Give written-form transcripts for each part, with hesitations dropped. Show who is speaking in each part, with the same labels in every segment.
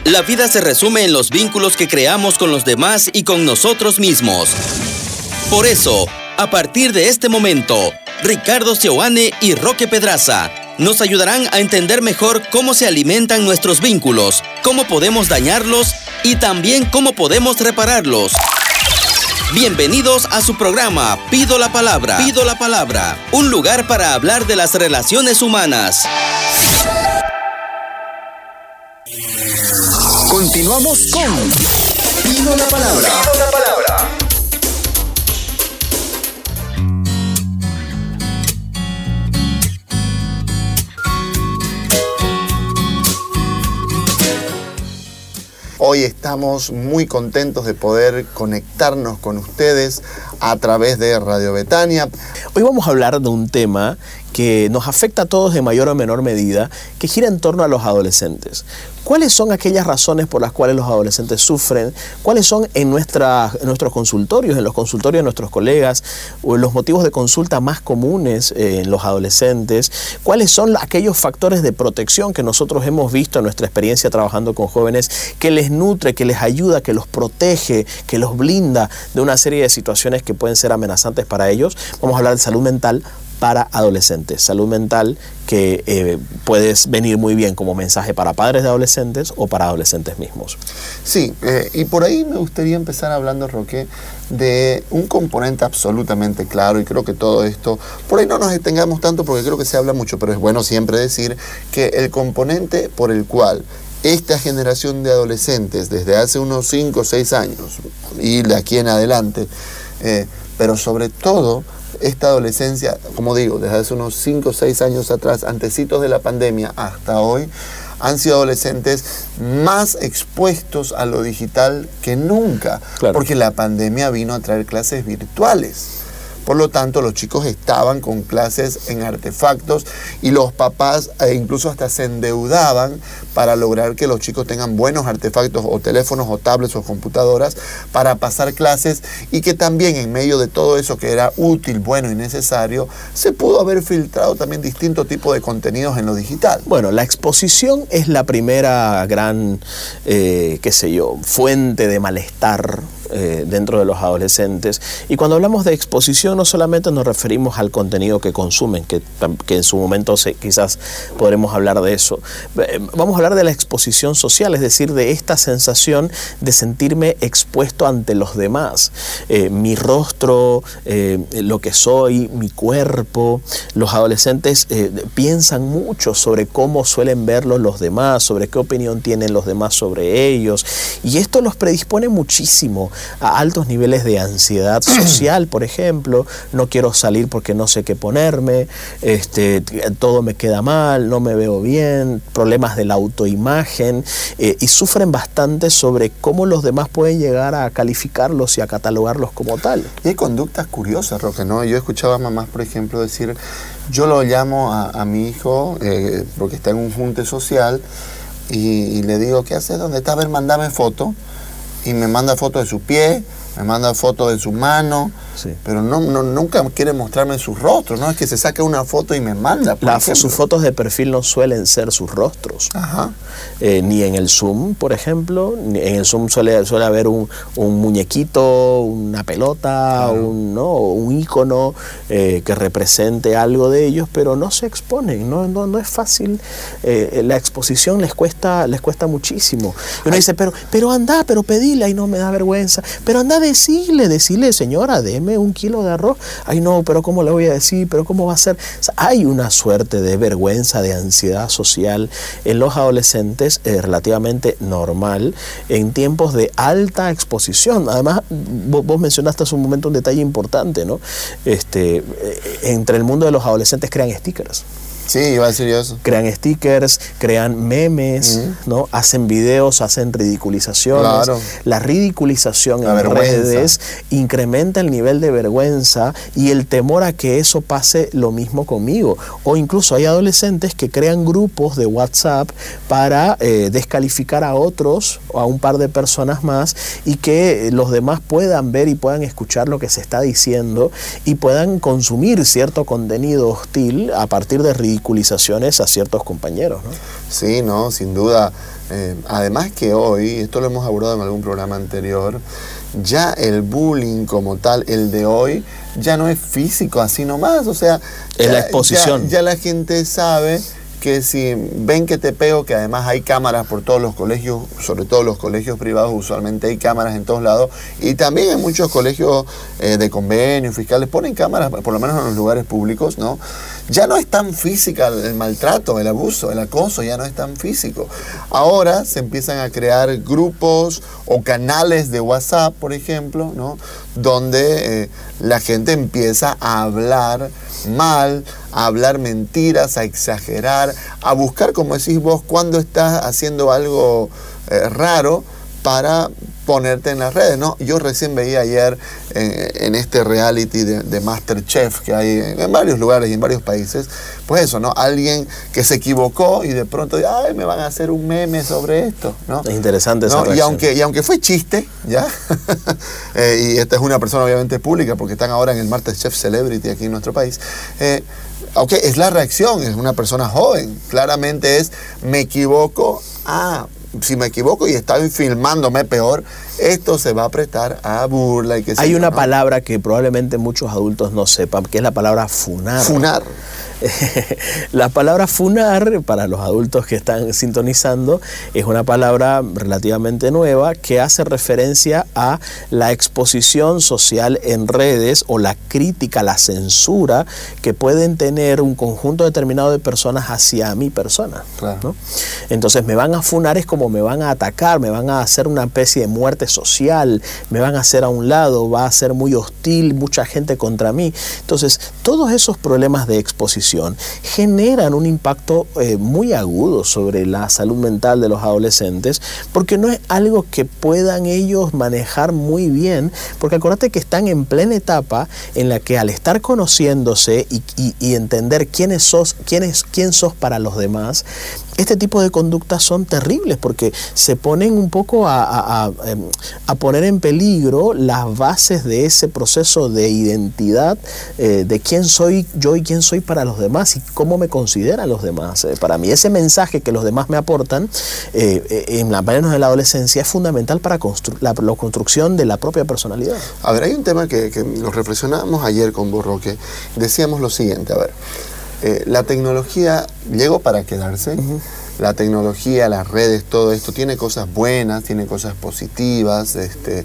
Speaker 1: La vida se resume en los vínculos que creamos con los demás y con nosotros mismos. Por eso, a partir de este momento, Ricardo Seoane y Roque Pedraza nos ayudarán a entender mejor cómo se alimentan nuestros vínculos, cómo podemos dañarlos y también cómo podemos repararlos. Bienvenidos a su programa Pido la Palabra. Pido la Palabra, un lugar para hablar de las relaciones humanas.
Speaker 2: Continuamos con Pido la Palabra. Pido la Palabra. Hoy estamos muy contentos de poder conectarnos con ustedes a través de Radio Betania.
Speaker 3: Hoy vamos a hablar de un tema que nos afecta a todos de mayor o menor medida, que gira en torno a los adolescentes. ¿Cuáles son aquellas razones por las cuales los adolescentes sufren? ¿Cuáles son en nuestros consultorios, en los consultorios de nuestros colegas, o los motivos de consulta más comunes en los adolescentes? ¿Cuáles son aquellos factores de protección que nosotros hemos visto en nuestra experiencia trabajando con jóvenes, que les nutre, que les ayuda, que los protege, que los blinda de una serie de situaciones que pueden ser amenazantes para ellos? Vamos a hablar de salud mental para adolescentes. Salud mental que puede venir muy bien como mensaje para padres de adolescentes o para adolescentes mismos.
Speaker 2: Sí, y por ahí me gustaría empezar hablando, Roque, de un componente absolutamente claro, y creo que todo esto, por ahí no nos detengamos tanto porque creo que se habla mucho, pero es bueno siempre decir que el componente por el cual esta generación de adolescentes, desde hace unos 5 o 6 años, y de aquí en adelante, pero sobre todo esta adolescencia, como digo, desde hace unos 5 o 6 años atrás, antecitos de la pandemia hasta hoy, han sido adolescentes más expuestos a lo digital que nunca, claro, porque la pandemia vino a traer clases virtuales. Por lo tanto, los chicos estaban con clases en artefactos y los papás incluso hasta se endeudaban para lograr que los chicos tengan buenos artefactos o teléfonos o tablets o computadoras para pasar clases, y que también en medio de todo eso que era útil, bueno y necesario, se pudo haber filtrado también distintos tipos de contenidos en lo digital.
Speaker 3: Bueno, la exposición es la primera gran, fuente de malestar dentro de los adolescentes, y cuando hablamos de exposición no solamente nos referimos al contenido que consumen, que en su momento quizás podremos hablar de eso. Vamos a hablar de la exposición social, es decir, de esta sensación de sentirme expuesto ante los demás. Mi rostro, lo que soy, mi cuerpo. Los adolescentes piensan mucho sobre cómo suelen verlos los demás, sobre qué opinión tienen los demás sobre ellos, y esto los predispone muchísimo a altos niveles de ansiedad social, por ejemplo. No quiero salir porque no sé qué ponerme, todo me queda mal, no me veo bien, problemas de la autoimagen, y sufren bastante sobre cómo los demás pueden llegar a calificarlos y a catalogarlos como tal.
Speaker 2: Y hay conductas curiosas, Roque, ¿no? Yo escuchaba a mamás, por ejemplo, decir, yo lo llamo a mi hijo porque está en un junte social, y le digo, ¿qué haces? ¿Dónde está? A ver, mándame foto. Y me manda fotos de su pie, me manda fotos de su mano, sí, pero nunca quiere mostrarme su rostro, no es que se saque una foto y me manda.
Speaker 3: Sus fotos de perfil no suelen ser sus rostros. Ajá. Ni en el Zoom, por ejemplo, en el Zoom suele haber un muñequito, una pelota, claro, un ícono que represente algo de ellos, pero no se exponen, no es fácil. La exposición les cuesta muchísimo. Y uno dice, pero anda, pero pedile, ay no, me da vergüenza, pero anda, decirle, señora, deme 1 kilo de arroz. Ay no, pero ¿cómo le voy a decir? ¿Pero cómo va a ser? O sea, hay una suerte de vergüenza, de ansiedad social en los adolescentes relativamente normal en tiempos de alta exposición. Además, vos mencionaste hace un momento un detalle importante, ¿no? Entre el mundo de los adolescentes crean stickers.
Speaker 2: Sí, iba a decir yo eso.
Speaker 3: Crean stickers, crean memes, ¿no? Hacen videos, hacen ridiculizaciones.
Speaker 2: Claro.
Speaker 3: La ridiculización en redes incrementa el nivel de vergüenza y el temor a que eso pase lo mismo conmigo. O incluso hay adolescentes que crean grupos de WhatsApp para descalificar a otros o a un par de personas más, y que los demás puedan ver y puedan escuchar lo que se está diciendo y puedan consumir cierto contenido hostil a partir de ridiculizaciones ridiculizaciones a ciertos compañeros, ¿no?
Speaker 2: Sí, no, sin duda. Además que hoy, esto lo hemos abordado en algún programa anterior, ya el bullying como tal, el de hoy, ya no es físico así nomás, o sea,
Speaker 3: es la exposición.
Speaker 2: Ya la gente sabe que si ven que te pego, que además hay cámaras por todos los colegios, sobre todo los colegios privados, usualmente hay cámaras en todos lados, y también en muchos colegios de convenio, fiscales, ponen cámaras, por lo menos en los lugares públicos, ¿no? Ya no es tan física el maltrato, el abuso, el acoso, ya no es tan físico. Ahora se empiezan a crear grupos o canales de WhatsApp, por ejemplo, ¿no? Donde la gente empieza a hablar mal, a hablar mentiras, a exagerar, a buscar, como decís vos, cuando estás haciendo algo raro para ponerte en las redes, ¿no? Yo recién veía ayer en este reality de MasterChef que hay en varios lugares y en varios países, pues eso, ¿no? Alguien que se equivocó y de pronto, ay, me van a hacer un meme sobre esto, ¿no?
Speaker 3: Es interesante esa
Speaker 2: ¿no?
Speaker 3: reacción.
Speaker 2: Y aunque fue chiste, ¿ya? Y esta es una persona obviamente pública porque están ahora en el MasterChef Celebrity aquí en nuestro país, ok, es la reacción, es una persona joven, claramente es, me equivoco, si me equivoco y estoy filmándome peor, esto se va a prestar a burla y que
Speaker 3: hay una palabra que probablemente muchos adultos no sepan, que es la palabra funar.
Speaker 2: Funar.
Speaker 3: La palabra funar, para los adultos que están sintonizando, es una palabra relativamente nueva que hace referencia a la exposición social en redes o la crítica, la censura que pueden tener un conjunto determinado de personas hacia mi persona,
Speaker 2: claro,
Speaker 3: ¿no? Entonces me van a funar, es como me van a atacar, me van a hacer una especie de muerte social, me van a hacer a un lado, va a ser muy hostil, mucha gente contra mí. Entonces todos esos problemas de exposición generan un impacto muy agudo sobre la salud mental de los adolescentes, porque no es algo que puedan ellos manejar muy bien, porque acuérdate que están en plena etapa en la que al estar conociéndose y entender quién sos para los demás, este tipo de conductas son terribles porque se ponen un poco a poner en peligro las bases de ese proceso de identidad, de quién soy yo y quién soy para los demás y cómo me consideran los demás. Para mí ese mensaje que los demás me aportan en la plena de la adolescencia es fundamental para la construcción de la propia personalidad.
Speaker 2: A ver, hay un tema que lo reflexionábamos ayer con vos, Roque. Decíamos lo siguiente, a ver, la tecnología llegó para quedarse. Uh-huh. La tecnología, las redes, todo esto tiene cosas buenas, tiene cosas positivas,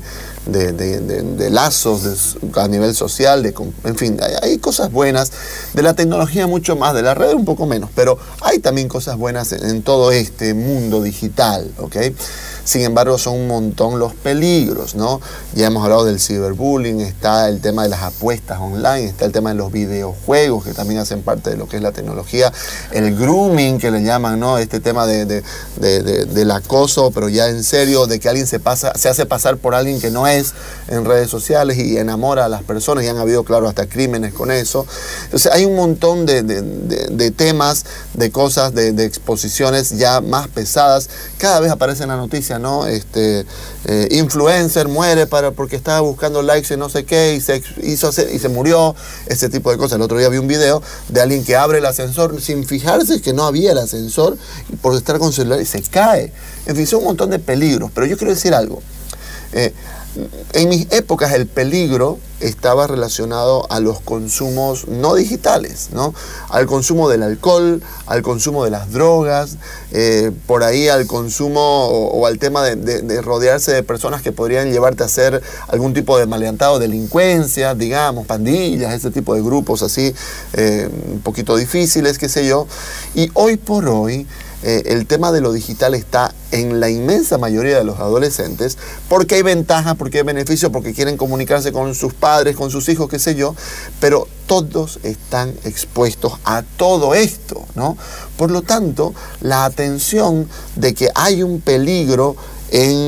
Speaker 2: de lazos a nivel social, en fin, hay cosas buenas de la tecnología mucho más, de la red un poco menos, pero hay también cosas buenas en todo este mundo digital, ¿ok? Sin embargo, son un montón los peligros, ¿no? Ya hemos hablado del ciberbullying, está el tema de las apuestas online, está el tema de los videojuegos, que también hacen parte de lo que es la tecnología, el grooming, que le llaman, ¿no? Este tema del acoso, pero ya en serio, de que alguien se hace pasar por alguien que no es en redes sociales y enamora a las personas, y han habido, claro, hasta crímenes con eso. Entonces, hay un montón de temas, de cosas, de exposiciones ya más pesadas. Cada vez aparece en la noticia, ¿no? Influencer muere porque estaba buscando likes en no sé qué y se murió, ese tipo de cosas. El otro día vi un video de alguien que abre el ascensor sin fijarse que no había el ascensor y por estar con celular y se cae. En fin, son un montón de peligros, pero yo quiero decir algo. En mis épocas el peligro estaba relacionado a los consumos no digitales, ¿no? Al consumo del alcohol, al consumo de las drogas, por ahí al consumo o al tema de rodearse de personas que podrían llevarte a hacer algún tipo de maleantado, delincuencia, digamos, pandillas, ese tipo de grupos así, un poquito difíciles, qué sé yo. Y hoy por hoy el tema de lo digital está en la inmensa mayoría de los adolescentes porque hay ventajas, porque hay beneficios, porque quieren comunicarse con sus padres, con sus hijos, qué sé yo, pero todos están expuestos a todo esto, ¿no? Por lo tanto, la atención de que hay un peligro en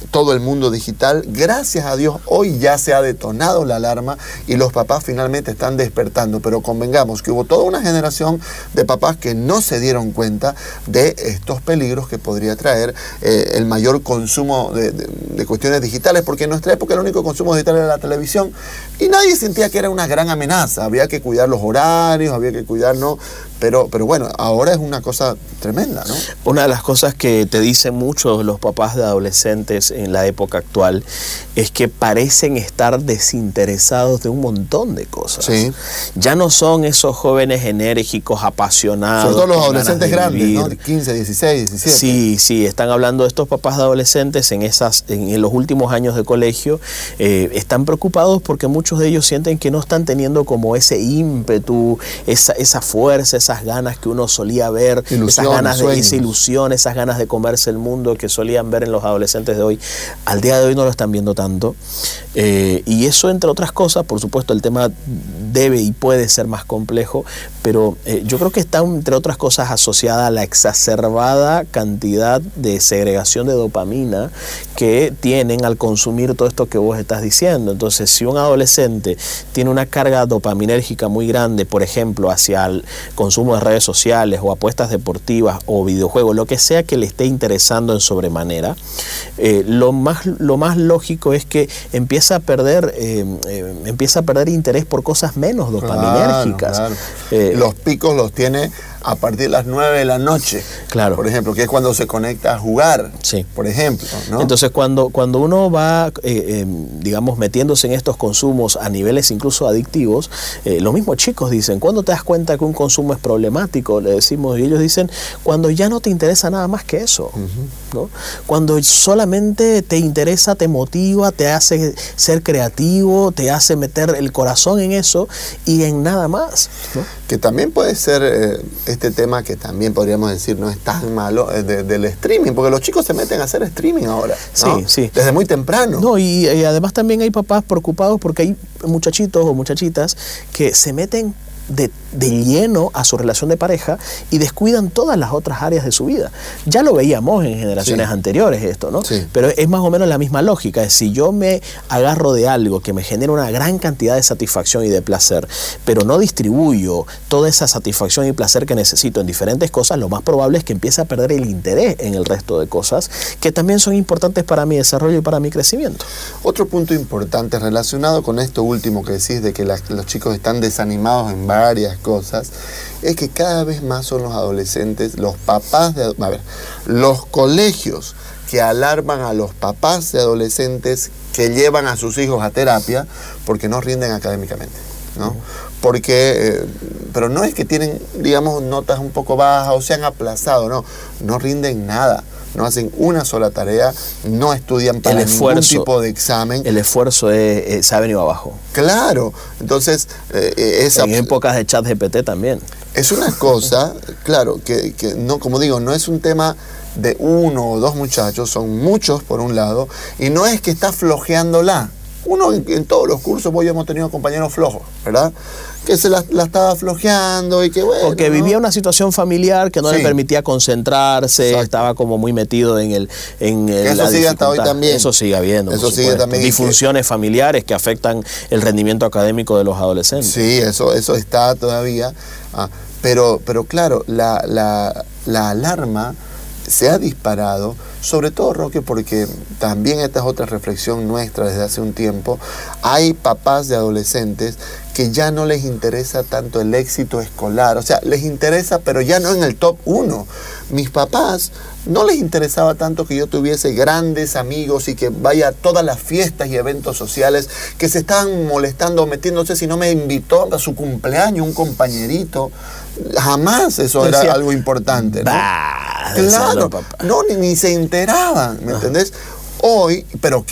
Speaker 2: todo el mundo digital. Gracias a Dios, hoy ya se ha detonado la alarma y los papás finalmente están despertando, pero convengamos que hubo toda una generación de papás que no se dieron cuenta de estos peligros que podría traer el mayor consumo de cuestiones digitales, porque en nuestra época el único consumo digital era la televisión y nadie sentía que era una gran amenaza. Había que cuidar los horarios, había que cuidar, ¿no? Pero bueno, ahora es una cosa tremenda, ¿no?
Speaker 3: Una de las cosas que te dicen muchos los papás de adolescentes en la época actual es que parecen estar desinteresados de un montón de cosas.
Speaker 2: Sí.
Speaker 3: Ya no son esos jóvenes enérgicos, apasionados.
Speaker 2: Sobre todo los adolescentes grandes, ¿no? 15, 16, 17.
Speaker 3: Sí, están hablando de estos papás de adolescentes en los últimos años de colegio. Están preocupados porque muchos de ellos sienten que no están teniendo como ese ímpetu, esa fuerza, esas ganas que uno solía ver, esas ganas de esa ilusión, esas ganas de comerse el mundo que solían ver en los adolescentes de hoy. Al día de hoy no lo están viendo tanto. Y eso, entre otras cosas, por supuesto, el tema debe y puede ser más complejo, pero yo creo que está, entre otras cosas, asociada a la exacerbada cantidad de segregación de dopamina que tienen al consumir todo esto que vos estás diciendo. Entonces, si un adolescente tiene una carga dopaminérgica muy grande, por ejemplo, hacia el consumo de redes sociales o apuestas deportivas o videojuegos, lo que sea que le esté interesando en sobremanera, lo más lógico es que empieza a perder interés por cosas menos dopaminérgicas.
Speaker 2: Claro. Los picos los tiene a partir de las 9 de la noche,
Speaker 3: claro,
Speaker 2: por ejemplo, que es cuando se conecta a jugar,
Speaker 3: sí,
Speaker 2: por ejemplo, ¿no?
Speaker 3: Entonces, cuando uno va, digamos, metiéndose en estos consumos a niveles incluso adictivos, los mismos chicos dicen, ¿cuándo te das cuenta que un consumo es problemático? Le decimos, y ellos dicen, cuando ya no te interesa nada más que eso, ¿no? Cuando solamente te interesa, te motiva, te hace ser creativo, te hace meter el corazón en eso y en nada más, ¿no?
Speaker 2: Que también puede ser este tema que también podríamos decir no es tan malo del streaming, porque los chicos se meten a hacer streaming ahora, ¿no?
Speaker 3: Sí.
Speaker 2: Desde muy temprano.
Speaker 3: No, y además también hay papás preocupados porque hay muchachitos o muchachitas que se meten de lleno a su relación de pareja y descuidan todas las otras áreas de su vida. Ya lo veíamos en generaciones anteriores esto, ¿no?
Speaker 2: Sí.
Speaker 3: Pero es más o menos la misma lógica. Es si yo me agarro de algo que me genera una gran cantidad de satisfacción y de placer, pero no distribuyo toda esa satisfacción y placer que necesito en diferentes cosas, lo más probable es que empiece a perder el interés en el resto de cosas que también son importantes para mi desarrollo y para mi crecimiento.
Speaker 2: Otro punto importante relacionado con esto último que decís de que los chicos están desanimados en varias cosas, es que cada vez más son los adolescentes, los papás los colegios que alarman a los papás de adolescentes que llevan a sus hijos a terapia porque no rinden académicamente, ¿no? Porque, pero no es que tienen, digamos, notas un poco bajas o se han aplazado, no rinden nada. No hacen una sola tarea, no estudian para ningún tipo de examen.
Speaker 3: El esfuerzo se ha venido abajo.
Speaker 2: Claro, entonces...
Speaker 3: en épocas de ChatGPT también. Es
Speaker 2: una cosa, claro, que no, como digo, no es un tema de uno o dos muchachos, son muchos por un lado, y no es que está flojeándola. Uno en todos los cursos hoy hemos tenido compañeros flojos, ¿verdad? Que se la estaba flojeando y que bueno.
Speaker 3: Porque vivía una situación familiar que no le permitía concentrarse, exacto, estaba como muy metido en
Speaker 2: eso sigue hasta hoy también.
Speaker 3: Eso sigue habiendo.
Speaker 2: Eso sigue también.
Speaker 3: Disfunciones familiares que afectan el rendimiento académico de los adolescentes.
Speaker 2: Sí, eso está todavía. Pero claro, la alarma se ha disparado, sobre todo, Roque, porque también esta es otra reflexión nuestra desde hace un tiempo. Hay papás de adolescentes que ya no les interesa tanto el éxito escolar, o sea, les interesa, pero ya no en el top 1. Mis papás no les interesaba tanto que yo tuviese grandes amigos y que vaya a todas las fiestas y eventos sociales, que se estaban molestando, metiéndose si no me invitó a su cumpleaños un compañerito. Jamás eso era algo importante, ¿no? Claro, no, ni se enteraban, ¿me entendés? Hoy, ¿pero qué?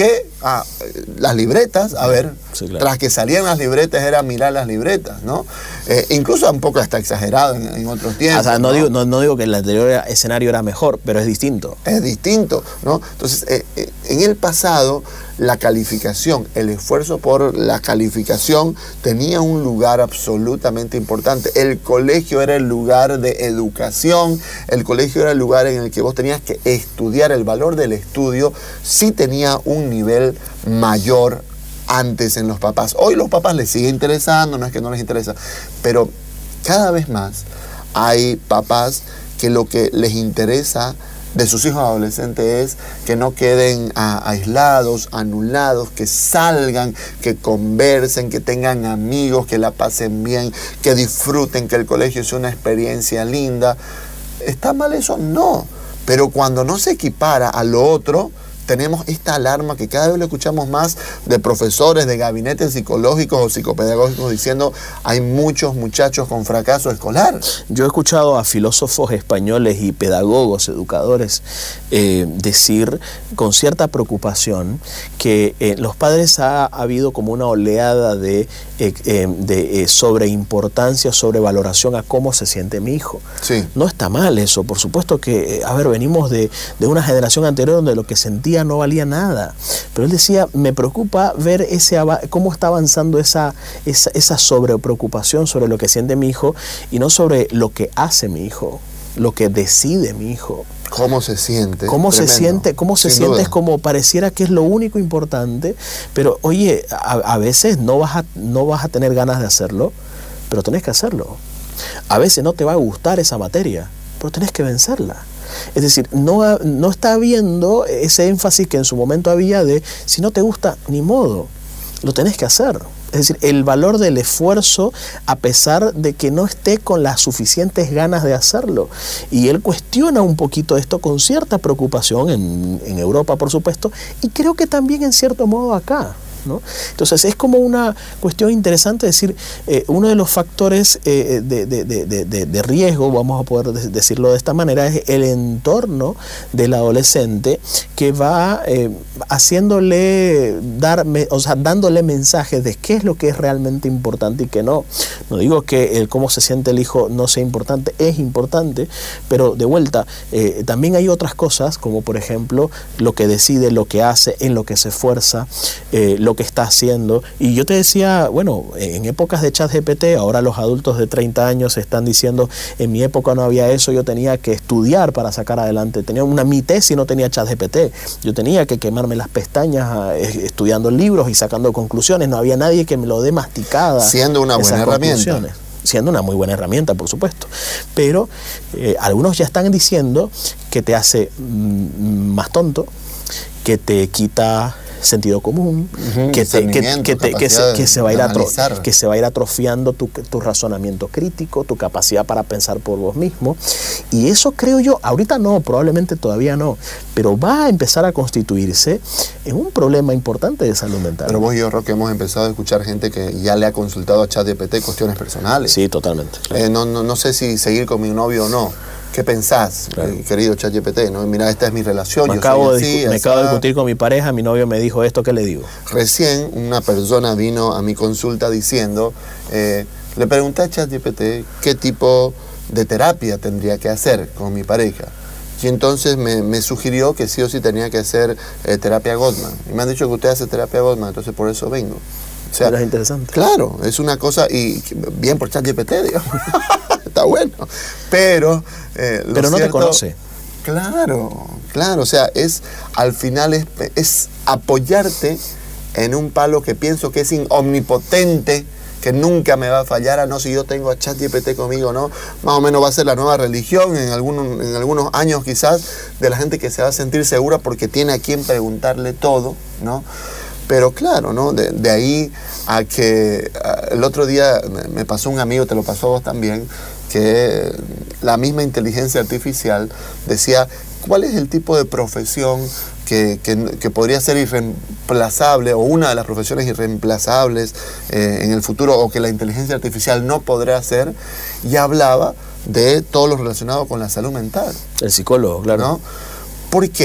Speaker 2: las libretas, a ver,
Speaker 3: Sí, claro.
Speaker 2: tras que salían las libretas era mirar las libretas, ¿no? Incluso un poco hasta exagerado en otros tiempos.
Speaker 3: O sea, no digo que el anterior escenario era mejor, pero es distinto.
Speaker 2: Es distinto, ¿no? Entonces, en el pasado, la calificación, el esfuerzo por la calificación tenía un lugar absolutamente importante. El colegio era el lugar de educación, el colegio era el lugar en el que vos tenías que estudiar. El valor del estudio sí tenía un nivel mayor antes en los papás. Hoy los papás les sigue interesando, no es que no les interesa, pero cada vez más hay papás que lo que les interesa de sus hijos adolescentes es que no queden aislados, anulados, que salgan, que conversen, que tengan amigos, que la pasen bien, que disfruten, que el colegio sea una experiencia linda. ¿Está mal eso? No. Pero cuando no se equipara a lo otro, tenemos esta alarma que cada vez lo escuchamos más de profesores, de gabinetes psicológicos o psicopedagógicos diciendo hay muchos muchachos con fracaso escolar.
Speaker 3: Yo he escuchado a filósofos españoles y pedagogos, educadores, decir con cierta preocupación que los padres ha habido como una oleada de sobreimportancia, sobrevaloración a cómo se siente mi hijo.
Speaker 2: Sí.
Speaker 3: No está mal eso, por supuesto que, venimos de una generación anterior donde lo que sentía no valía nada, pero él decía, me preocupa ver cómo está avanzando esa sobrepreocupación sobre lo que siente mi hijo y no sobre lo que hace mi hijo, lo que decide mi hijo.
Speaker 2: ¿Cómo se siente?
Speaker 3: ¿Cómo se siente?
Speaker 2: Duda.
Speaker 3: Es como pareciera que es lo único importante, pero oye, a veces no vas a tener ganas de hacerlo, pero tenés que hacerlo. A veces no te va a gustar esa materia, pero tenés que vencerla. Es decir, no está habiendo ese énfasis que en su momento había de si no te gusta, ni modo, lo tenés que hacer. Es decir, el valor del esfuerzo a pesar de que no esté con las suficientes ganas de hacerlo. Y él cuestiona un poquito esto con cierta preocupación en Europa, por supuesto, y creo que también en cierto modo acá, ¿no? Entonces es como una cuestión interesante decir, uno de los factores de riesgo, vamos a poder decirlo de esta manera, es el entorno del adolescente que va dándole mensajes de qué es lo que es realmente importante y qué no. No digo que el cómo se siente el hijo no sea importante, es importante, pero de vuelta, también hay otras cosas, como por ejemplo lo que decide, lo que hace, en lo que se esfuerza, lo que está haciendo. Y yo te decía, bueno, en épocas de ChatGPT, ahora los adultos de 30 años están diciendo, en mi época no había eso, yo tenía que estudiar para sacar adelante, mi tesis no tenía ChatGPT, yo tenía que quemarme las pestañas estudiando libros y sacando conclusiones, no había nadie que me lo dé masticada.
Speaker 2: Siendo una buena herramienta.
Speaker 3: Siendo una muy buena herramienta, por supuesto. Pero algunos ya están diciendo que te hace más tonto, que te quita sentido común, que se va a ir atrofiando tu razonamiento crítico, tu capacidad para pensar por vos mismo. Y eso creo yo, ahorita no, probablemente todavía no, pero va a empezar a constituirse en un problema importante de salud mental.
Speaker 2: Pero vos y yo, Roque, hemos empezado a escuchar gente que ya le ha consultado a ChatGPT cuestiones personales.
Speaker 3: Sí, totalmente. Claro.
Speaker 2: No sé si seguir con mi novio o no. ¿Qué pensás, claro, querido ChatGPT? ¿No? Mira, esta es mi relación.
Speaker 3: Me acabo de discutir con mi pareja, mi novio me dijo esto, ¿qué le digo?
Speaker 2: Recién una persona vino a mi consulta diciendo, le pregunté a ChatGPT qué tipo de terapia tendría que hacer con mi pareja. Y entonces me sugirió que sí o sí tenía que hacer terapia Gottman. Y me han dicho que usted hace terapia Gottman, entonces por eso vengo. O sea,
Speaker 3: pero es interesante.
Speaker 2: Claro, es una cosa, y bien por ChatGPT, digamos. Está bueno, pero
Speaker 3: no te conoce.
Speaker 2: Claro, o sea, al final es apoyarte en un palo que pienso que es omnipotente, que nunca me va a fallar, no si yo tengo a ChatGPT conmigo, ¿no? Más o menos va a ser la nueva religión en algunos años quizás, de la gente que se va a sentir segura porque tiene a quien preguntarle todo, ¿no? Pero claro, ¿no? De ahí a que el otro día me pasó un amigo, te lo pasó a vos también, que la misma inteligencia artificial decía, ¿cuál es el tipo de profesión que podría ser irreemplazable, o una de las profesiones irreemplazables en el futuro, o que la inteligencia artificial no podrá hacer? Y hablaba de todo lo relacionado con la salud mental.
Speaker 3: El psicólogo, claro.
Speaker 2: ¿No? ¿Por qué?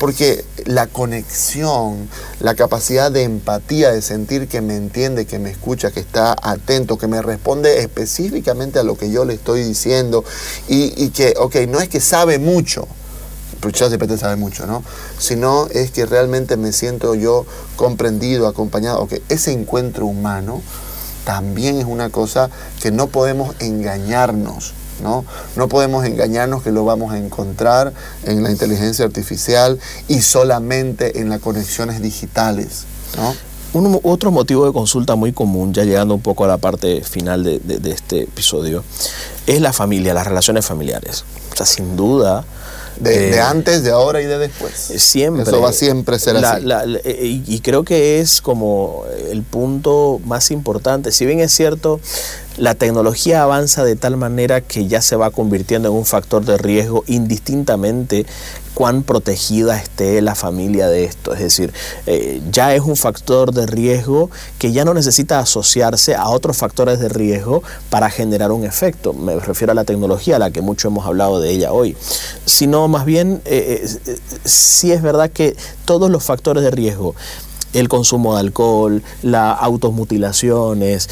Speaker 2: porque la conexión, la capacidad de empatía, de sentir que me entiende, que me escucha, que está atento, que me responde específicamente a lo que yo le estoy diciendo y que, ok, no es que sabe mucho, porque ChatGPT sabe mucho, ¿no? Sino es que realmente me siento yo comprendido, acompañado. Ok, ese encuentro humano también es una cosa que no podemos engañarnos, ¿no? No podemos engañarnos que lo vamos a encontrar en la inteligencia artificial y solamente en las conexiones digitales, ¿no?
Speaker 3: Otro motivo de consulta muy común, ya llegando un poco a la parte final de este episodio, es la familia, las relaciones familiares. O sea, sin duda...
Speaker 2: De antes, de ahora y de después.
Speaker 3: Siempre.
Speaker 2: Eso va a siempre ser así.
Speaker 3: Y creo que es como el punto más importante. Si bien es cierto, la tecnología avanza de tal manera que ya se va convirtiendo en un factor de riesgo indistintamente cuán protegida esté la familia de esto. Es decir, ya es un factor de riesgo que ya no necesita asociarse a otros factores de riesgo para generar un efecto. Me refiero a la tecnología, a la que mucho hemos hablado de ella hoy. Sino más bien, sí es verdad que todos los factores de riesgo, el consumo de alcohol, las automutilaciones,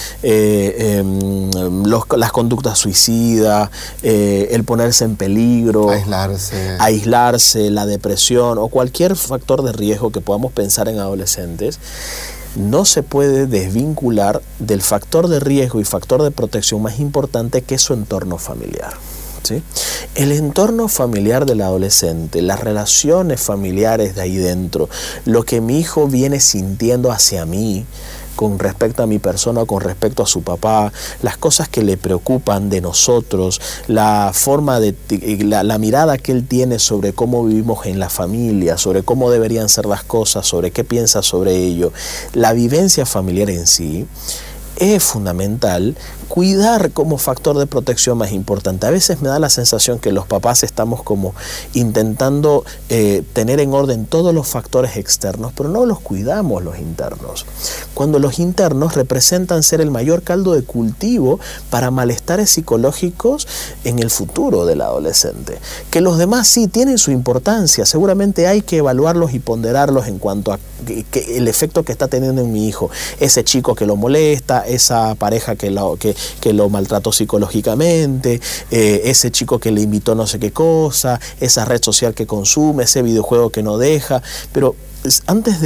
Speaker 3: las conductas suicidas, el ponerse en peligro, aislarse, la depresión o cualquier factor de riesgo que podamos pensar en adolescentes, no se puede desvincular del factor de riesgo y factor de protección más importante, que es su entorno familiar. ¿Sí? El entorno familiar del adolescente, las relaciones familiares de ahí dentro, lo que mi hijo viene sintiendo hacia mí con respecto a mi persona o con respecto a su papá, las cosas que le preocupan de nosotros, la forma de la mirada que él tiene sobre cómo vivimos en la familia, sobre cómo deberían ser las cosas, sobre qué piensa sobre ello, la vivencia familiar en sí, es fundamental cuidar como factor de protección más importante. A veces me da la sensación que los papás estamos como intentando tener en orden todos los factores externos, pero no los cuidamos los internos. Cuando los internos representan ser el mayor caldo de cultivo para malestares psicológicos en el futuro del adolescente. Que los demás sí tienen su importancia, seguramente hay que evaluarlos y ponderarlos en cuanto a el efecto que está teniendo en mi hijo. Ese chico que lo molesta, esa pareja que lo maltrató psicológicamente, ese chico que le invitó no sé qué cosa, esa red social que consume, ese videojuego que no deja, pero antes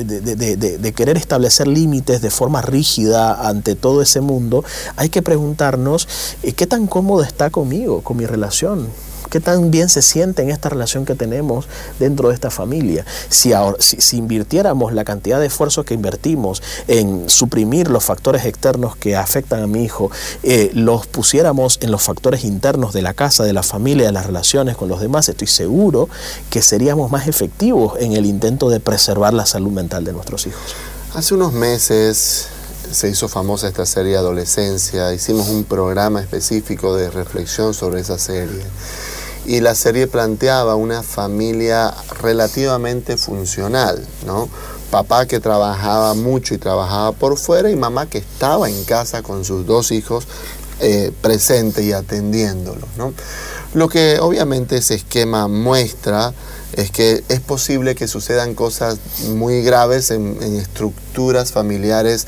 Speaker 3: de querer establecer límites de forma rígida ante todo ese mundo, hay que preguntarnos qué tan cómodo está conmigo, con mi relación. ¿Qué tan bien se siente en esta relación que tenemos dentro de esta familia? Si invirtiéramos la cantidad de esfuerzo que invertimos en suprimir los factores externos que afectan a mi hijo, los pusiéramos en los factores internos de la casa, de la familia, de las relaciones con los demás, estoy seguro que seríamos más efectivos en el intento de preservar la salud mental de nuestros hijos.
Speaker 2: Hace unos meses se hizo famosa esta serie Adolescencia. Hicimos un programa específico de reflexión sobre esa serie. Y la serie planteaba una familia relativamente funcional, ¿no? Papá que trabajaba mucho y trabajaba por fuera, y mamá que estaba en casa con sus dos hijos presente y atendiéndolos, ¿no? Lo que obviamente ese esquema muestra es que es posible que sucedan cosas muy graves en estructuras familiares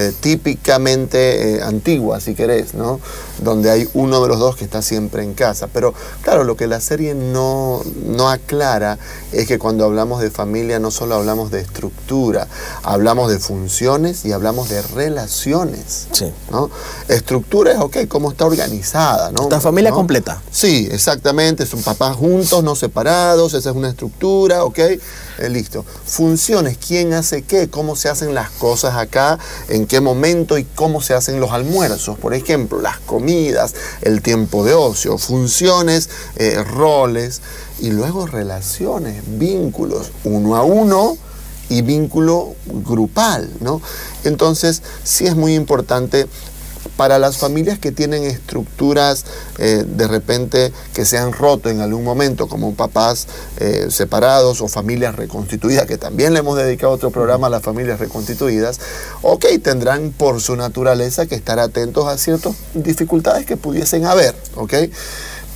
Speaker 2: típicamente antiguas, si querés, ¿no? Donde hay uno de los dos que está siempre en casa. Pero claro, lo que la serie no aclara es que cuando hablamos de familia no solo hablamos de estructura, hablamos de funciones y hablamos de relaciones,
Speaker 3: sí,
Speaker 2: ¿no? Estructura es, ok, cómo está organizada, ¿no?
Speaker 3: Esta familia, ¿no?,
Speaker 2: completa. Sí, exactamente, son papás juntos, no separados, esa es una estructura, ok, listo. Funciones, quién hace qué, cómo se hacen las cosas acá, en qué momento y cómo se hacen los almuerzos, por ejemplo, las comidas, el tiempo de ocio, funciones, roles, y luego relaciones, vínculos, uno a uno y vínculo grupal, ¿no? Entonces, sí es muy importante para las familias que tienen estructuras de repente que se han roto en algún momento, como papás separados o familias reconstituidas, que también le hemos dedicado otro programa a las familias reconstituidas, ok, tendrán por su naturaleza que estar atentos a ciertas dificultades que pudiesen haber, ok.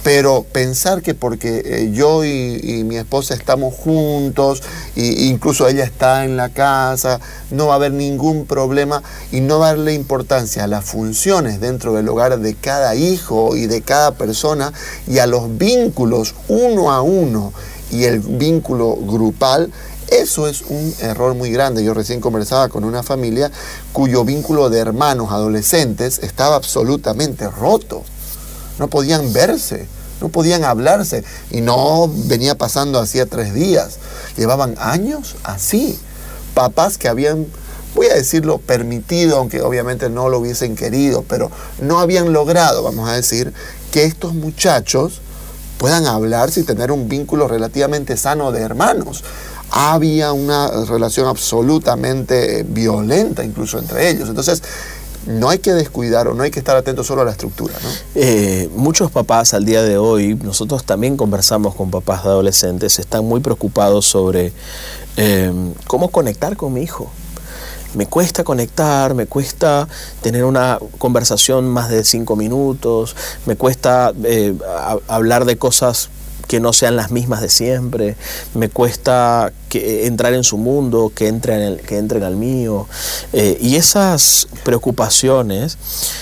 Speaker 2: Pero pensar que porque yo y mi esposa estamos juntos, e incluso ella está en la casa, no va a haber ningún problema, y no darle importancia a las funciones dentro del hogar de cada hijo y de cada persona, y a los vínculos uno a uno y el vínculo grupal, eso es un error muy grande. Yo recién conversaba con una familia cuyo vínculo de hermanos adolescentes estaba absolutamente roto. No podían verse, no podían hablarse, y no venía pasando hacía 3 días. Llevaban años así. Papás que habían, voy a decirlo, permitido, aunque obviamente no lo hubiesen querido, pero no habían logrado, vamos a decir, que estos muchachos puedan hablarse y tener un vínculo relativamente sano de hermanos. Había una relación absolutamente violenta incluso entre ellos. Entonces, no hay que descuidar o no hay que estar atentos solo a la estructura, ¿no?
Speaker 3: Muchos papás al día de hoy, nosotros también conversamos con papás de adolescentes, están muy preocupados sobre cómo conectar con mi hijo. Me cuesta conectar, me cuesta tener una conversación más de 5 minutos, me cuesta hablar de cosas que no sean las mismas de siempre, me cuesta entrar en su mundo, que entren al mío, y esas preocupaciones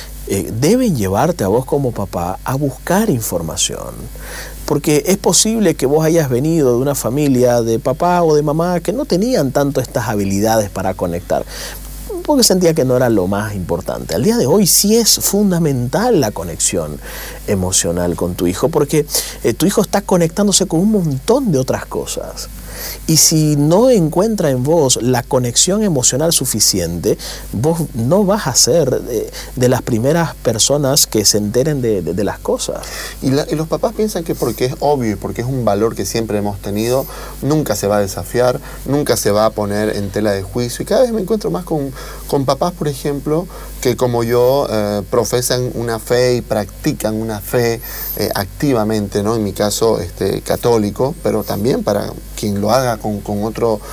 Speaker 3: deben llevarte a vos como papá a buscar información, porque es posible que vos hayas venido de una familia de papá o de mamá que no tenían tanto estas habilidades para conectar, porque sentía que no era lo más importante. Al día de hoy sí es fundamental la conexión emocional con tu hijo, porque tu hijo está conectándose con un montón de otras cosas. Y si no encuentra en vos la conexión emocional suficiente, vos no vas a ser de las primeras personas que se enteren de las cosas.
Speaker 2: Y los papás piensan que porque es obvio y porque es un valor que siempre hemos tenido, nunca se va a desafiar, nunca se va a poner en tela de juicio. Y cada vez me encuentro más con papás, por ejemplo, que como yo profesan una fe y practican una fe activamente, ¿no? En mi caso católico, pero también para quien lo haga con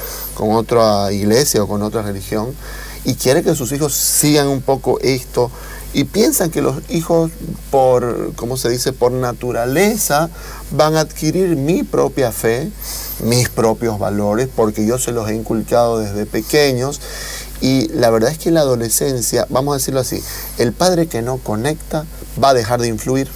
Speaker 2: otra iglesia o con otra religión, y quiere que sus hijos sigan un poco esto, y piensan que los hijos ¿cómo se dice?, por naturaleza van a adquirir mi propia fe, mis propios valores, porque yo se los he inculcado desde pequeños. Y la verdad es que en la adolescencia, vamos a decirlo así, el padre que no conecta va a dejar de influir.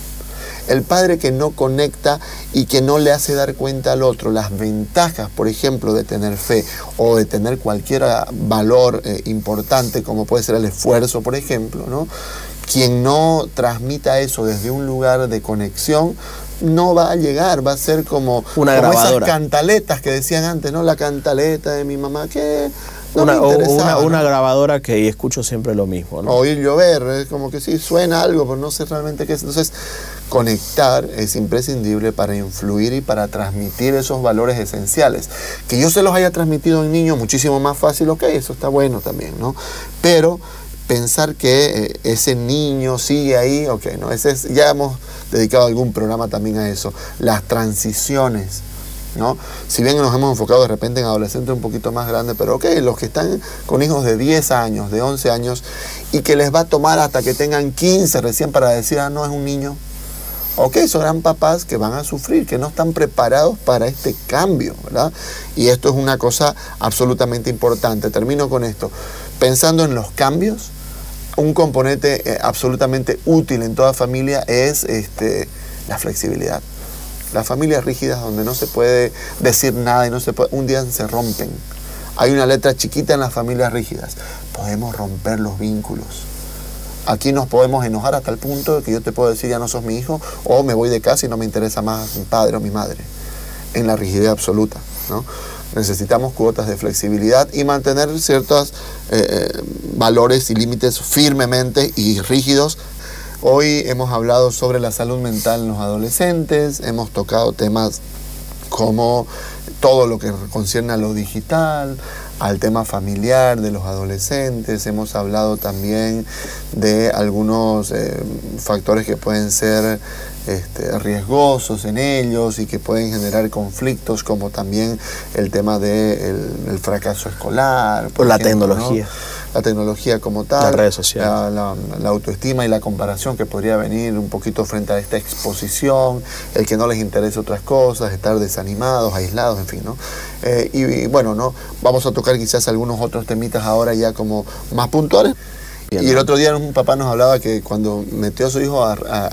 Speaker 2: El padre que no conecta y que no le hace dar cuenta al otro las ventajas, por ejemplo, de tener fe o de tener cualquier valor importante, como puede ser el esfuerzo, por ejemplo, ¿no? Quien no transmita eso desde un lugar de conexión no va a llegar, va a ser como esas cantaletas que decían antes, ¿no? La cantaleta de mi mamá, que no
Speaker 3: una grabadora que escucho siempre lo mismo, ¿no?
Speaker 2: Oír llover, es como que sí, suena algo, pero no sé realmente qué es. Entonces, conectar es imprescindible para influir y para transmitir esos valores esenciales. Que yo se los haya transmitido a un niño muchísimo más fácil, ok, eso está bueno también, ¿no? Pero pensar que ese niño sigue ahí, ok, ¿no? Ya hemos dedicado algún programa también a eso, las transiciones, ¿no? Si bien nos hemos enfocado de repente en adolescentes un poquito más grandes, pero ok, los que están con hijos de 10 años, de 11 años, y que les va a tomar hasta que tengan 15 recién para decir, no, es un niño. Ok, son papás que van a sufrir, que no están preparados para este cambio, ¿verdad? Y esto es una cosa absolutamente importante. Termino con esto. Pensando en los cambios, un componente absolutamente útil en toda familia es la flexibilidad. Las familias rígidas donde no se puede decir nada y un día se rompen. Hay una letra chiquita en las familias rígidas. Podemos romper los vínculos. Aquí nos podemos enojar hasta el punto de que yo te puedo decir ya no sos mi hijo, o me voy de casa y no me interesa más mi padre o mi madre. En la rigidez absoluta, ¿no? Necesitamos cuotas de flexibilidad y mantener ciertos valores y límites firmemente y rígidos. Hoy hemos hablado sobre la salud mental en los adolescentes, hemos tocado temas como todo lo que concierne a lo digital, al tema familiar de los adolescentes. Hemos hablado también de algunos factores que pueden ser riesgosos en ellos y que pueden generar conflictos, como también el tema del fracaso escolar.
Speaker 3: Por la tecnología.
Speaker 2: ¿no? la tecnología como tal,
Speaker 3: las redes sociales,
Speaker 2: la autoestima y la comparación que podría venir un poquito frente a esta exposición, el que no les interese otras cosas, estar desanimados, aislados, en fin, ¿no? Y bueno, ¿no? Vamos a tocar quizás algunos otros temitas ahora ya como más puntuales. Y el otro día un papá nos hablaba que cuando metió a su hijo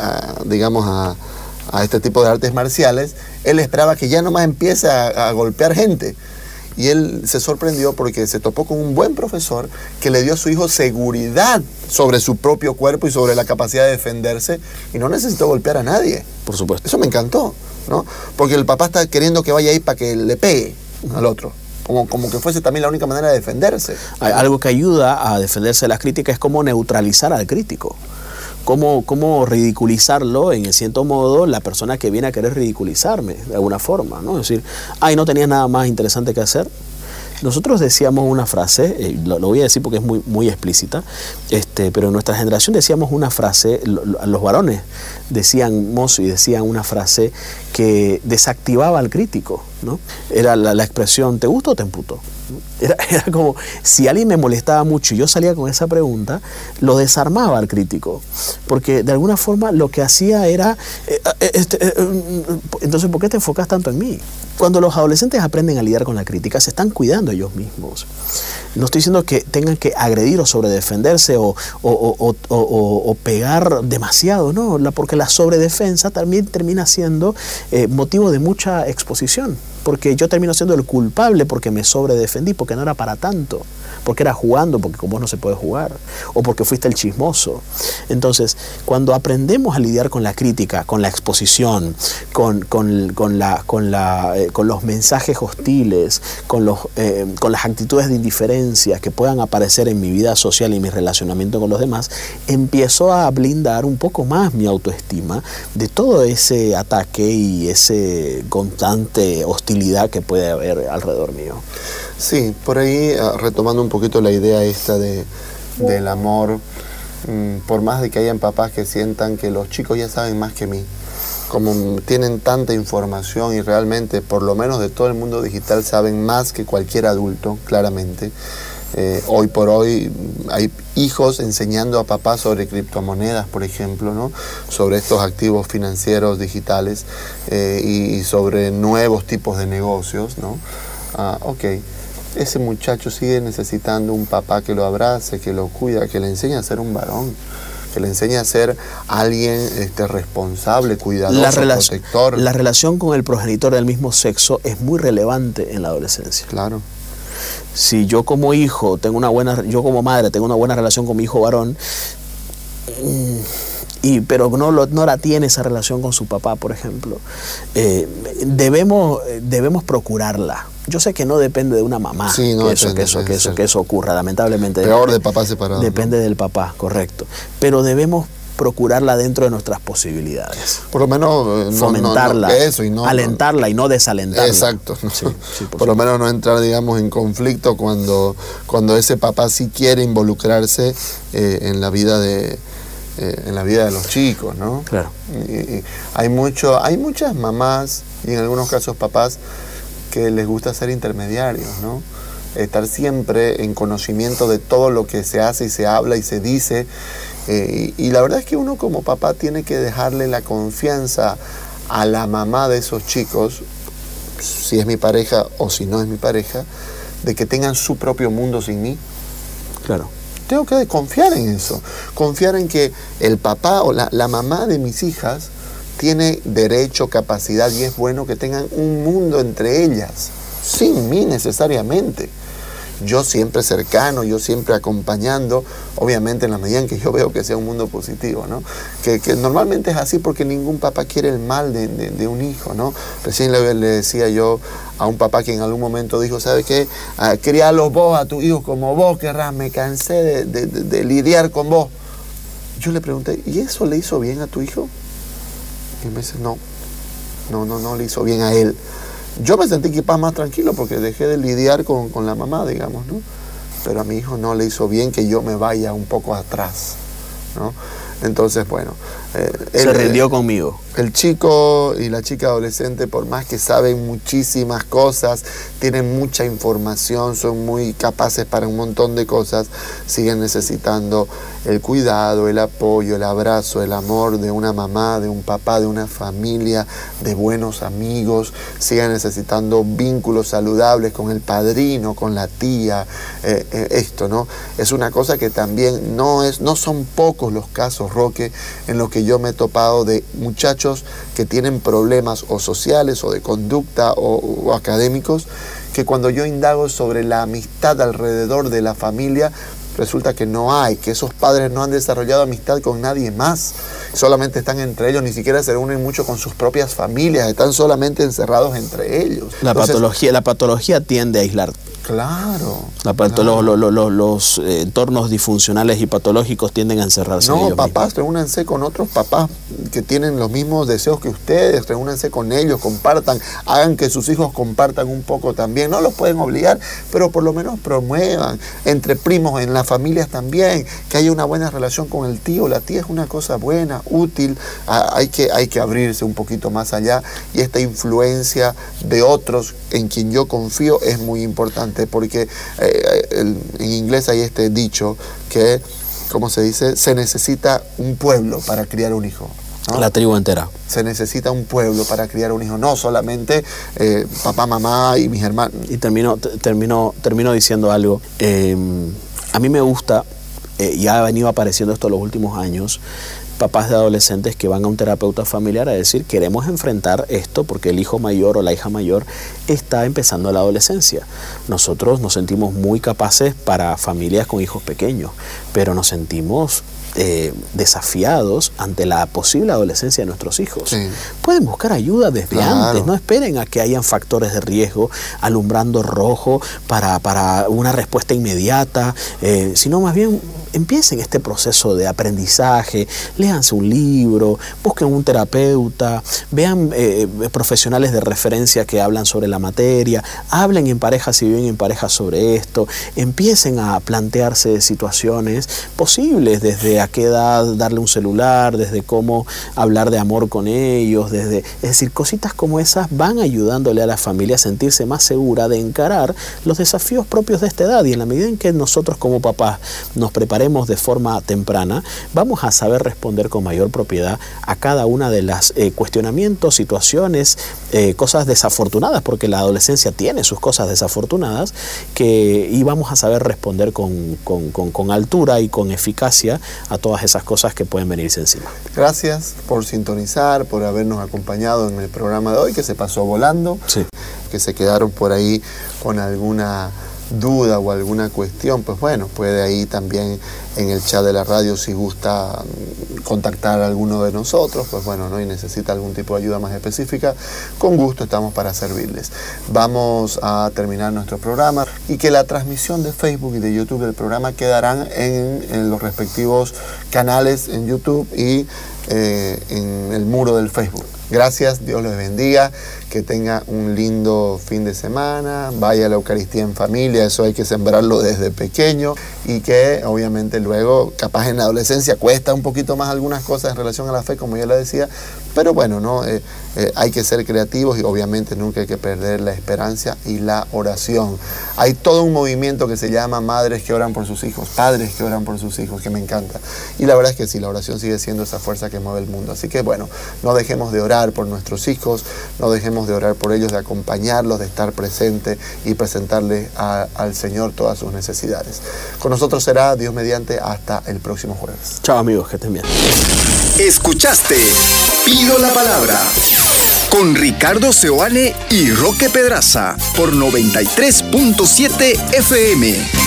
Speaker 2: a este tipo de artes marciales, él esperaba que ya nomás empiece a golpear gente. Y él se sorprendió porque se topó con un buen profesor que le dio a su hijo seguridad sobre su propio cuerpo y sobre la capacidad de defenderse, y no necesitó golpear a nadie.
Speaker 3: Por supuesto.
Speaker 2: Eso me encantó, ¿no? Porque el papá está queriendo que vaya ahí para que le pegue al otro. Como que fuese también la única manera de defenderse.
Speaker 3: Algo que ayuda a defenderse de las críticas es cómo neutralizar al crítico. Cómo ridiculizarlo, en cierto modo, la persona que viene a querer ridiculizarme, de alguna forma, ¿no? Es decir, no tenías nada más interesante que hacer. Nosotros decíamos una frase, lo voy a decir porque es muy, muy explícita, pero en nuestra generación decíamos una frase, los varones decían una frase que desactivaba al crítico, ¿no? Era la expresión, ¿te gusta o te emputo? Era como, si alguien me molestaba mucho y yo salía con esa pregunta, lo desarmaba al crítico, porque de alguna forma lo que hacía era, entonces, ¿por qué te enfocas tanto en mí? Cuando los adolescentes aprenden a lidiar con la crítica, se están cuidando ellos mismos. No estoy diciendo que tengan que agredir o sobredefenderse o pegar demasiado, no, porque la sobredefensa también termina siendo motivo de mucha exposición, porque yo termino siendo el culpable porque me sobredefendí, porque no era para tanto, porque era jugando, porque con vos no se puede jugar, o porque fuiste el chismoso. Entonces, cuando aprendemos a lidiar con la crítica, con la exposición, con los mensajes hostiles, con las actitudes de indiferencia que puedan aparecer en mi vida social y mi relacionamiento con los demás, empiezo a blindar un poco más mi autoestima de todo ese ataque y ese constante hostilidad que puede haber alrededor mío.
Speaker 2: Sí, por ahí, retomando un poquito la idea esta del amor, por más de que hayan papás que sientan que los chicos ya saben más que mí, como tienen tanta información y realmente, por lo menos de todo el mundo digital, saben más que cualquier adulto, claramente. Hoy por hoy hay hijos enseñando a papás sobre criptomonedas, por ejemplo, ¿no? Sobre estos activos financieros digitales y sobre nuevos tipos de negocios, ¿no? Ok, ese muchacho sigue necesitando un papá que lo abrace, que lo cuida, que le enseñe a ser un varón, que le enseñe a ser alguien responsable, cuidadoso, protector.
Speaker 3: La relación con el progenitor del mismo sexo es muy relevante en la adolescencia.
Speaker 2: Claro.
Speaker 3: Si yo como hijo yo como madre tengo una buena relación con mi hijo varón, pero no la tiene esa relación con su papá, por ejemplo, debemos procurarla. Yo sé que no depende de una mamá, sí, no que eso ocurra, lamentablemente.
Speaker 2: Peor de papá separado.
Speaker 3: Depende, ¿no?, del papá, correcto. Pero debemos procurarla dentro de nuestras posibilidades.
Speaker 2: Por lo menos
Speaker 3: fomentarla, alentarla y no desalentarla.
Speaker 2: Exacto. Sí, por lo menos no entrar, digamos, en conflicto cuando ese papá sí quiere involucrarse en la vida de los chicos, ¿no?
Speaker 3: Claro.
Speaker 2: Y hay muchas mamás y en algunos casos papás que les gusta ser intermediarios, ¿no? Estar siempre en conocimiento de todo lo que se hace y se habla y se dice. Y la verdad es que uno como papá tiene que dejarle la confianza a la mamá de esos chicos, si es mi pareja o si no es mi pareja, de que tengan su propio mundo sin mí.
Speaker 3: Claro.
Speaker 2: Tengo que confiar en eso, confiar en que el papá o la mamá de mis hijas tiene derecho, capacidad, y es bueno que tengan un mundo entre ellas, sin mí necesariamente. Yo siempre cercano, yo siempre acompañando, obviamente en la medida en que yo veo que sea un mundo positivo, ¿no? Que normalmente es así porque ningún papá quiere el mal de un hijo, ¿no? Recién le decía yo a un papá que en algún momento dijo, ¿sabe qué? Críalos vos a tu hijo como vos querrás, me cansé de lidiar con vos. Yo le pregunté, ¿y eso le hizo bien a tu hijo? Y me dice, no le hizo bien a él. Yo me sentí quizás más tranquilo porque dejé de lidiar con la mamá, digamos, ¿no? Pero a mi hijo no le hizo bien que yo me vaya un poco atrás, ¿no? Entonces, bueno.
Speaker 3: Se rindió conmigo.
Speaker 2: El chico y la chica adolescente, por más que saben muchísimas cosas, tienen mucha información, son muy capaces para un montón de cosas, siguen necesitando el cuidado, el apoyo, el abrazo, el amor de una mamá, de un papá, de una familia, de buenos amigos, siguen necesitando vínculos saludables con el padrino, con la tía, esto, ¿no? Es una cosa que también no son pocos los casos, Roque, en los que yo me he topado de muchachos que tienen problemas o sociales o de conducta o académicos, que cuando yo indago sobre la amistad alrededor de la familia, resulta que no hay, que esos padres no han desarrollado amistad con nadie más, solamente están entre ellos, ni siquiera se reúnen mucho con sus propias familias, están solamente encerrados entre ellos.
Speaker 3: La patología tiende a aislar.
Speaker 2: Claro.
Speaker 3: Los entornos disfuncionales y patológicos tienden a encerrarse.
Speaker 2: No, papás, reúnanse con otros papás que tienen los mismos deseos que ustedes, reúnanse con ellos, compartan, hagan que sus hijos compartan un poco también. No los pueden obligar, pero por lo menos promuevan. Entre primos, en las familias también, que haya una buena relación con el tío. La tía es una cosa buena, útil. Hay que abrirse un poquito más allá, y esta influencia de otros en quien yo confío es muy importante, porque en inglés hay este dicho que, ¿cómo se dice? Se necesita un pueblo para criar un hijo, ¿no? La tribu entera. Se necesita un pueblo para criar un hijo, no solamente papá, mamá y mis hermanos.
Speaker 3: Y termino diciendo algo. A mí me gusta, y ha venido apareciendo esto en los últimos años, papás de adolescentes que van a un terapeuta familiar a decir: queremos enfrentar esto porque el hijo mayor o la hija mayor está empezando la adolescencia. Nosotros nos sentimos muy capaces para familias con hijos pequeños, pero nos sentimos desafiados ante la posible adolescencia de nuestros hijos. Sí. Pueden buscar ayuda desde antes, no esperen a que hayan factores de riesgo alumbrando rojo para una respuesta inmediata, sino más bien empiecen este proceso de aprendizaje, léanse un libro, busquen un terapeuta, vean profesionales de referencia que hablan sobre la materia, hablen en pareja si viven en pareja sobre esto, empiecen a plantearse situaciones posibles, desde a qué edad darle un celular, desde cómo hablar de amor con ellos, es decir, cositas como esas van ayudándole a la familia a sentirse más segura de encarar los desafíos propios de esta edad, y en la medida en que nosotros como papás nos preparemos de forma temprana, vamos a saber responder con mayor propiedad a cada una de las cuestionamientos, situaciones, cosas desafortunadas, porque la adolescencia tiene sus cosas desafortunadas, y vamos a saber responder con altura y con eficacia a todas esas cosas que pueden venirse encima.
Speaker 2: Gracias por sintonizar, por habernos acompañado en el programa de hoy, que se pasó volando. Sí. Que se quedaron por ahí con alguna duda o alguna cuestión, pues bueno, puede ahí también en el chat de la radio, si gusta contactar a alguno de nosotros, pues bueno, ¿no? Y necesita algún tipo de ayuda más específica, con gusto estamos para servirles. Vamos a terminar nuestro programa, y que la transmisión de Facebook y de YouTube del programa quedarán en los respectivos canales en YouTube y en el muro del Facebook. Gracias, Dios les bendiga, que tenga un lindo fin de semana, vaya a la Eucaristía en familia, eso hay que sembrarlo desde pequeño, y que obviamente luego, capaz en la adolescencia, cuesta un poquito más algunas cosas en relación a la fe, como ya le decía, pero bueno, ¿no? Hay que ser creativos, y obviamente nunca hay que perder la esperanza y la oración. Hay todo un movimiento que se llama Madres que oran por sus hijos, Padres que oran por sus hijos, que me encanta. Y la verdad es que sí, la oración sigue siendo esa fuerza que mueve el mundo. Así que bueno, no dejemos de orar por nuestros hijos, no dejemos de orar por ellos, de acompañarlos, de estar presente y presentarle al Señor todas sus necesidades. Con nosotros será, Dios mediante, hasta el próximo jueves.
Speaker 3: Chao amigos, que estén bien.
Speaker 4: Escuchaste Pido la Palabra con Ricardo Seoane y Roque Pedraza por 93.7 FM.